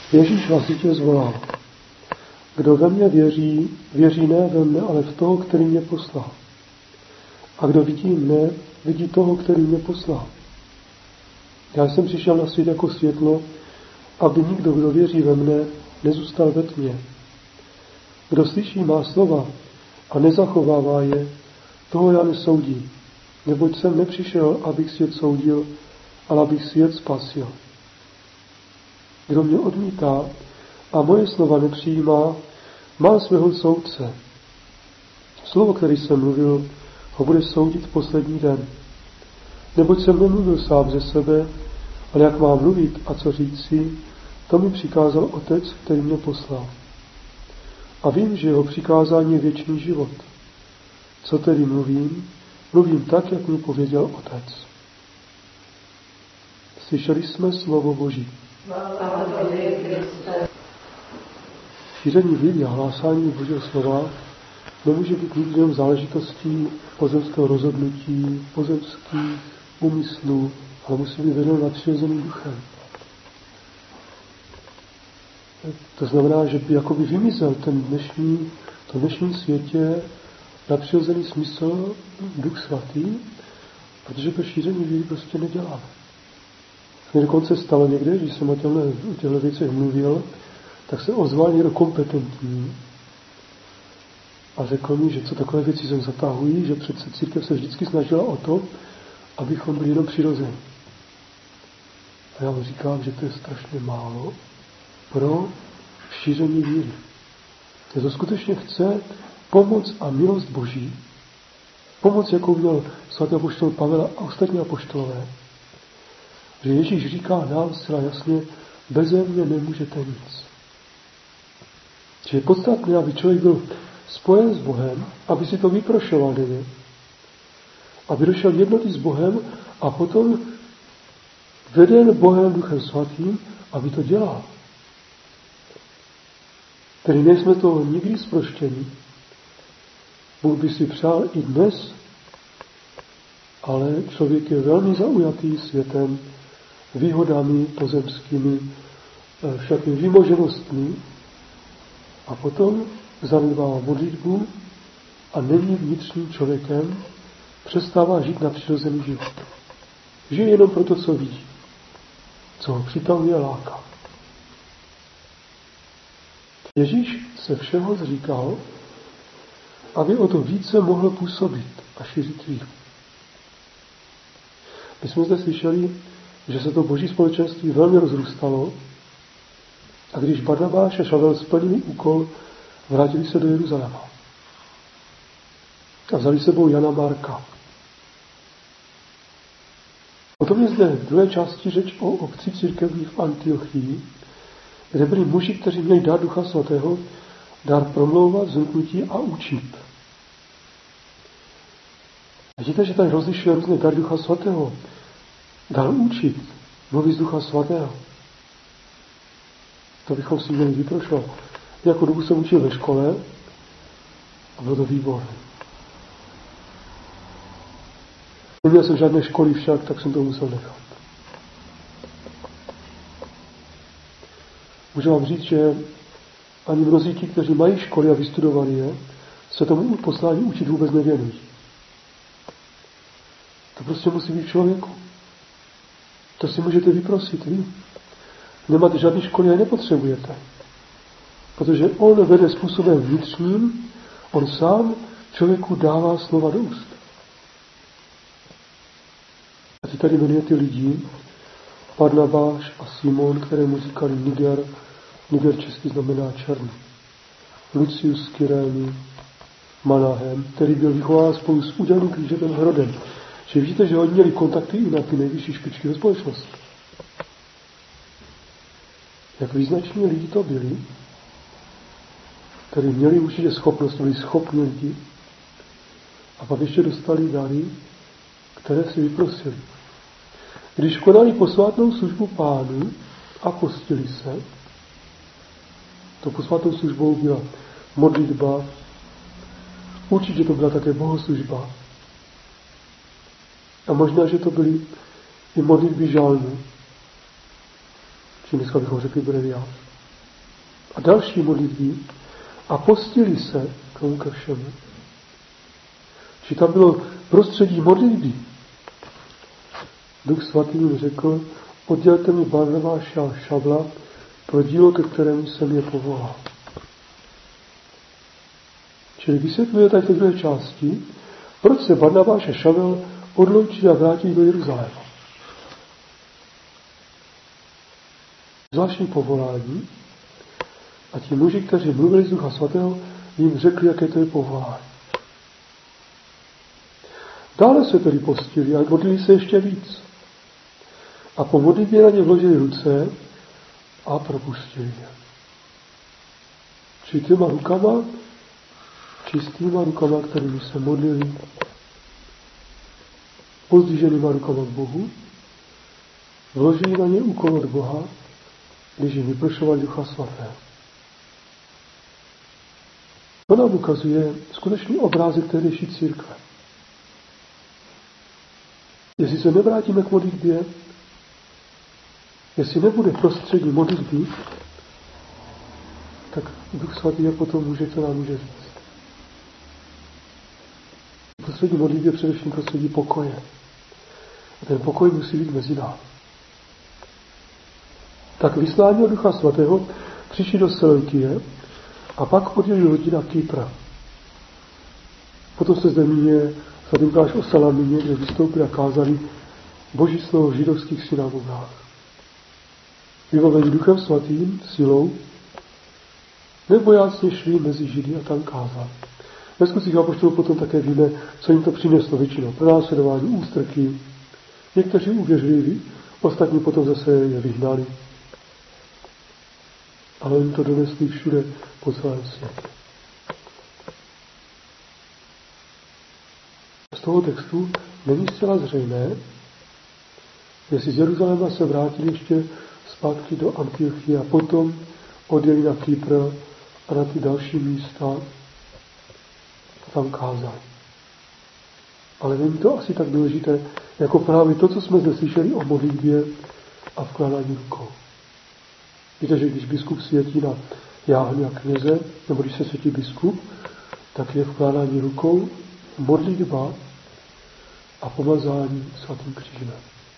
Ježíš hlasitě zvolal: Kdo ve mně věří, věří ne ve mne, ale v toho, který mě poslal. A kdo vidí mne, vidí toho, který mě poslal. Já jsem přišel na svět jako světlo, aby nikdo, kdo věří ve mne, nezůstal ve tmě. Kdo slyší má slova a nezachovává je, toho já nesoudím, neboť jsem nepřišel, abych svět soudil, ale abych svět spasil. Kdo mě odmítá a moje slova nepřijímá, má svého soudce. Slovo, který jsem mluvil, ho bude soudit v poslední den. Neboť jsem nemluvil sám ze sebe, ale jak mám mluvit a co říci, to mi přikázal Otec, který mě poslal. A vím, že jeho přikázání je věčný život. Co tedy mluvím? Mluvím tak, jak mi pověděl Otec. Slyšeli jsme slovo Boží. Šíření víry a hlásání Božího slova nemůže být nikdy jenom záležitostí pozemského rozhodnutí, pozemských úmyslů, ale musí být vedeno nadpřirozeným duchem. To znamená, že by jakoby vymizel v dnešním světě nadpřirozený smysl Duch Svatý, protože to šíření víry prostě neděláme. Mě dokonce stalo někde, když jsem o těchto věcech mluvil, tak se ozval někdo kompetentní a řekl mi, že co takové věci sem zatahují, že přece církev se vždycky snažila o to, abychom byli jenom přirození. A já mu říkám, že to je strašně málo pro šíření víry. Že to skutečně chce pomoc a milost Boží, pomoc, jakou měl svatý apoštol Pavel a ostatní apoštolové, že Ježíš říká nám zcela jasně, beze mě nemůžete nic. Že je podstatné, aby člověk byl spojen s Bohem, aby si to vyprošoval denně, aby došel jednoty s Bohem a potom veden Bohem Duchem Svatým, aby to dělal. Tedy nejsme toho nikdy zproštění. Bůh by si přál i dnes, ale člověk je velmi zaujatý světem, výhodami pozemskými, všakými výmoženostmi a potom zanedbává modlitbu a není vnitřním člověkem, přestává žít na přirozený život. Žije jenom pro to, co vidí, co ho přitahuje a láká. Ježíš se všeho zříkal, aby o to více mohl působit a šířit víru. My jsme zde slyšeli, že se to Boží společenství velmi rozrůstalo a když Barnabáš a Šavel splnili úkol, vrátili se do Jeruzaléma. A vzali sebou Jana Marka. Potom je zde v druhé části řeč o obci církevní v Antiochii, kde byli muži, kteří měli dár Ducha Svatého, dár promlouvat, zmknutí a učit. Vidíte, že tady rozlišuje různé dary Ducha Svatého. Dár učit, mluvit z Ducha Svatého. To bychom si měli vyprošovat. Jako dobu jsem učil ve škole a bylo to výborné. Neměl jsem žádné školy však, tak jsem to musel nechat. Můžu vám říct, že ani mnozí ti, kteří mají školy a vystudovali je, se tomu poslání učit vůbec nevěnují. To prostě musí být v člověku. To si můžete vyprosit vy. Nemáte žádný školy a nepotřebujete. Protože on vede způsobem vnitřním, on sám člověku dává slova do úst. A ty tady jmenuje ty lidi, Barnabáš a Simon, kterému říkali Niger. Niger česky znamená černý. Lucius z Kyrény, Manahem, který byl vychován spolu s udělaným křížovým Herodem. Že vidíte, že oni měli kontakty i na ty nejvyšší špičky ve společnosti. Jak význační lidi to byli, kteří měli určitě schopnost, byli schopní lidi a pak ještě dostali dary, které si vyprosili. Když konali posvátnou službu Pánu a postili se, to posvátnou službou byla modlitba, určitě to byla také bohoslužba. A možná, že to byly i modlitby žalmu, či dneska bychom řekli breviář. a další modlitby a postili se k tomu ke všemu. Či tam bylo prostředí modlitby. Duch svatý jim řekl, oddělte mi Barnabáše a Šavla pro dílo, ke kterému jsem je povolal. Čili vysvětluje tady v druhé části, proč se Barnabáš a Šavel odloučili a vrátili do Jeruzaléma. Zvláštní povolání a ti muži, kteří mluvili z Ducha svatého, jim řekli, jaké to je povolání. Dále se tedy postili a modlili se ještě víc. A po modlitbě na ně vložili ruce a propustili je. Či těma rukama, čistýma rukama, kterými se modlili, pozdviženýma rukama k Bohu, vložili na ně úkol od Boha, když jim vyprošoval Ducha svatého. To nám ukazuje skutečný obrázek tehdejší církve. Jestli se nevrátíme k modlitbě, jestli nebude prostředí modlitby, tak Duch svatý jak potom může, co nám může říct. Prostředí modlitby je především prostředí pokoje. A ten pokoj musí být mezi námi. Tak vyslání od Ducha svatého přišli do Seleukie a pak odjeli lodi na Kypr. Potom se zde míně svatý Lukáš o Salamině, kde vystoupili a kázali Boží slovo v židovských synagogách. Vybavení Duchem svatým, silou, nebojácně šli mezi Židy a tam kázali. Ve skutcích apoštolů potom také víme, co jim to přineslo většinou. Pronásledování, ústrky. Někteří uvěřili, ostatní potom zase je vyhnali. Ale oni to donesli všude po celém světě. Z toho textu není zcela zřejmé, jestli z Jeruzaléma se vrátili ještě zpátky do Antiochie a potom odjeli na Kypr a na ty další místa a tam kázali. Ale není to asi tak důležité, jako právě to, co jsme zde slyšeli o modlitbě a vkládání rukou. Víte, že když biskup světí na jáhně a kněze, nebo když se světí biskup, tak je vkládání rukou, modlitba a pomazání svatým křížem.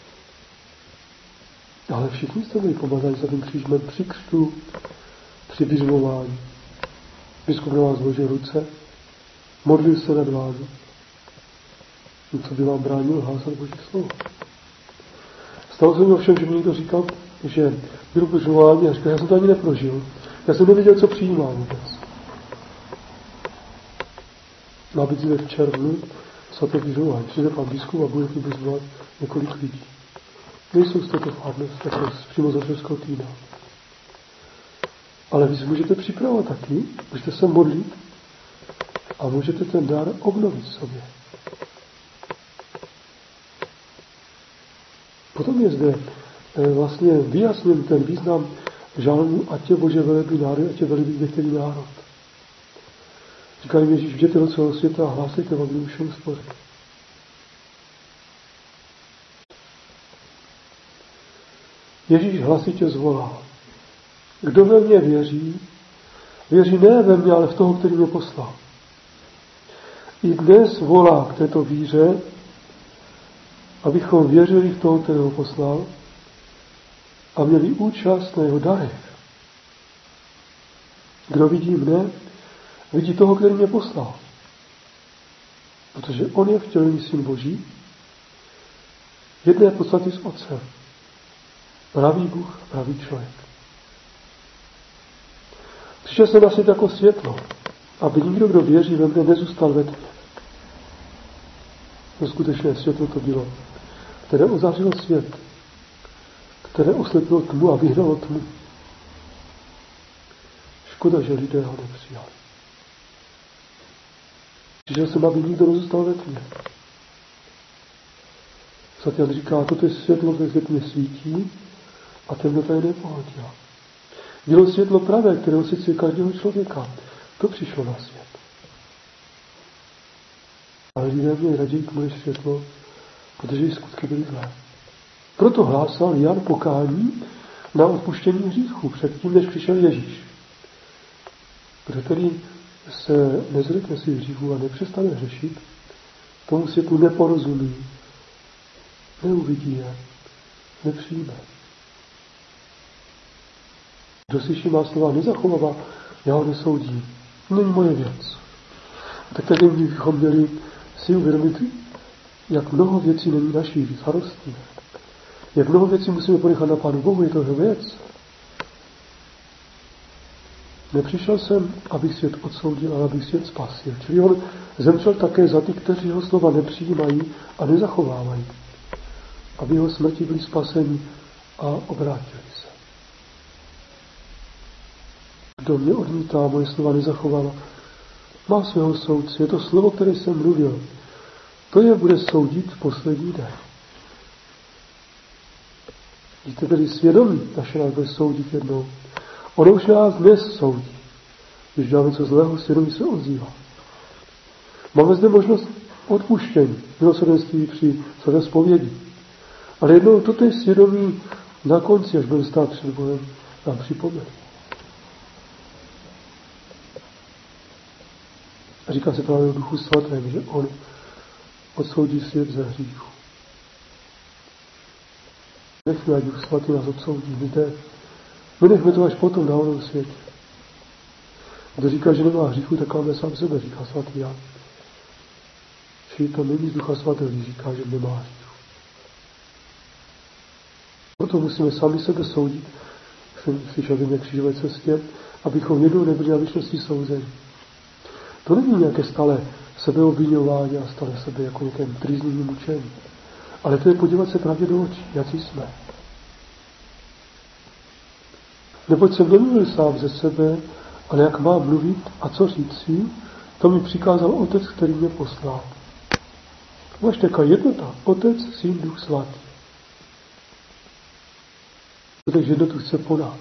Ale všichni jste byli pomazáni svatým křížem při křtu, při běžmování. Biskup na vás zložil ruce, modlil se nad vámi. Co by vám bránilo hlásat Boží slovo? Stalo se mi ovšem, že mi někdo říkal, že byl běžmování a říkal, já jsem to ani neprožil. Já jsem nevěděl, co přijímám vůbec. Má být zde v červnu svaté běžmování. Přijde pan biskup a bude tu běžmovat několik lidí. Nejsou z této farnost, jako přímo z otcovského týdna. Ale vy si můžete připravovat taky, můžete se modlit a můžete ten dar obnovit sobě. Potom je zde vlastně vyjasněn ten význam žalmu, ať tě Bože velebí národ, ať tě velebí některý národ. Říká jim Ježíš, jděte do celého světa a hlásejte evangelium všem stvořeným. Ježíš hlasitě zvolal. Kdo ve mně věří, věří ne ve mě, ale v toho, který mě poslal. I dnes volá k této víře, abychom věřili v toho, kterého poslal a měli účast na jeho darech. Kdo vidí mne, vidí toho, který mě poslal. Protože on je vtělený syn Boží, jedné podstaty s Otcem. Pravý Bůh, pravý člověk. Přišel jsem na svět jako světlo, aby nikdo, kdo věří ve mne, nezůstal ve tmě. To skutečné světlo to bylo, které ozářilo svět, které oslepilo tmu a vyhnalo tmu. Škoda, že lidé ho nepřijali. Přišel jsem, aby nikdo nezůstal ve tmě. Svatý Jan říká, toto je světlo, které ve tmě svítí a temnota je nepohodila. Bylo světlo pravé, které osvěcuje každého člověka. To přišlo na svět. Ale lidé měli raději tmu než světlo, protože jejich skutky byly zlé. Proto hlásal Jan pokání na odpuštění hříchů předtím, než přišel Ježíš. Kdo tedy se nezřekne svých hříchů a nepřestane řešit, tomu světu neporozumí, neuvidí je, nepřijme. Kdo slyší má slova nezachovává, já ho nesoudím. Není moje věc. Tak tady bychom měli si uvědomit, jak mnoho věcí není naší farostí. Jak mnoho věcí musíme ponechat na Pánu Bohu, je to jeho věc. Nepřišel jsem, abych svět odsoudil, ale abych svět spasil. Čili on zemřel také za ty, kteří jeho slova nepřijímají a nezachovávají. Aby jeho smrti byli spaseni a obrátili se. Kdo mě odmítá, moje slova nezachovává, má svého soudce. Je to slovo, které jsem mluvil. To je bude soudit v poslední den. Víte, tedy svědomí naše nás bude soudit jednou. Ono už nás dnes soudí. Když děláme co zlého, svědomí se ozývá. Máme zde možnost odpuštění, milosrdenství při své zpovědi. Ale jednou toto je svědomí na konci, až budeme stát před Bohem, nám připomene. A říká se právě o Duchu Svatém, že on odsoudí svět ze hříchu. Nechme, ať Duch Svatý nás odsoudí. Víte, my nechme to až potom na onom světě. Kdo říká, že nemá hříchu, tak máme sám sebe, říká svatý Jan. Čili to není z Ducha Svatého, když říká, že nemá hříchu. Proto musíme sami sebe soudit, jsem slyšel v jedné křížové cestě, abychom jednou nebyli na věčnosti souzeni. To není nějaké stále sebeobviňování a stále sebe jako nějakém trýznivým mučení. Ale to je podívat se právě do očí, jaký jsme. Neboť jsem nemluvil sám ze sebe, ale jak mám mluvit a co říci, to mi přikázal Otec, který mě poslal. Máš taková jednota. Otec, Syn, Duch Svatý. Takže jednotu chce po nás.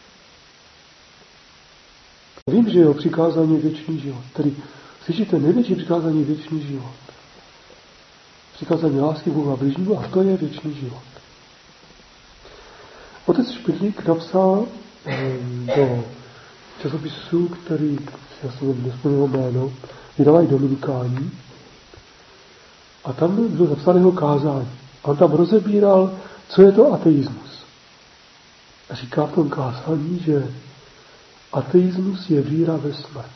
Vím, že jeho přikázání je věčný život. Tedy slyšíte, největší přikázání je věčný život. Přikázání lásky Bohu a bližnímu, a to je věčný život. Otec Špidlík napsal do časopisu, který, já jsem nespomněl jméno, vydávají Dominikáni, a tam bylo zapsané jeho kázání. A on tam rozebíral, co je to ateismus. A říká v tom kázání, že ateismus je víra ve smrt.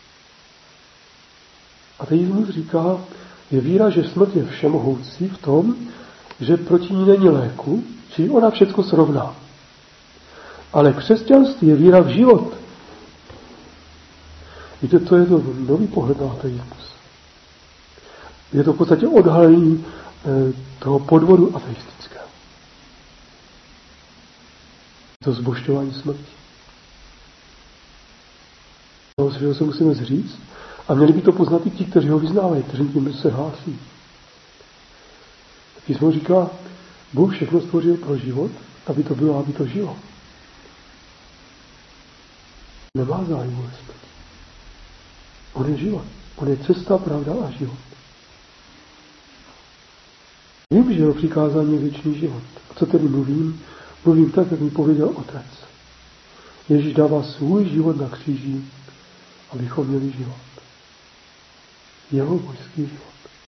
Ateismus říká, je víra, že smrt je všemohoucí v tom, že proti ní není léku, čili ona všechno srovná. Ale křesťanství je víra v život. Víte, to je to nový pohled na ateismus. Je to v podstatě odhalení toho podvodu ateistického. To zbožťování smrti. Toho se musíme zříct a měli by to poznat i ti, kteří ho vyznávají, kteří tím se hlásí. Písmo říká, Bůh všechno stvořil pro život, aby to bylo, aby to žilo. Nemá zájmu ve smrti. On je život. On je cesta, pravda a život. Vím, že jeho přikázání je věčný život. A co tedy mluvím? Mluvím tak, jak mi pověděl Otec. Ježíš dává svůj život na kříži, abychom měli život. Jeho božský život.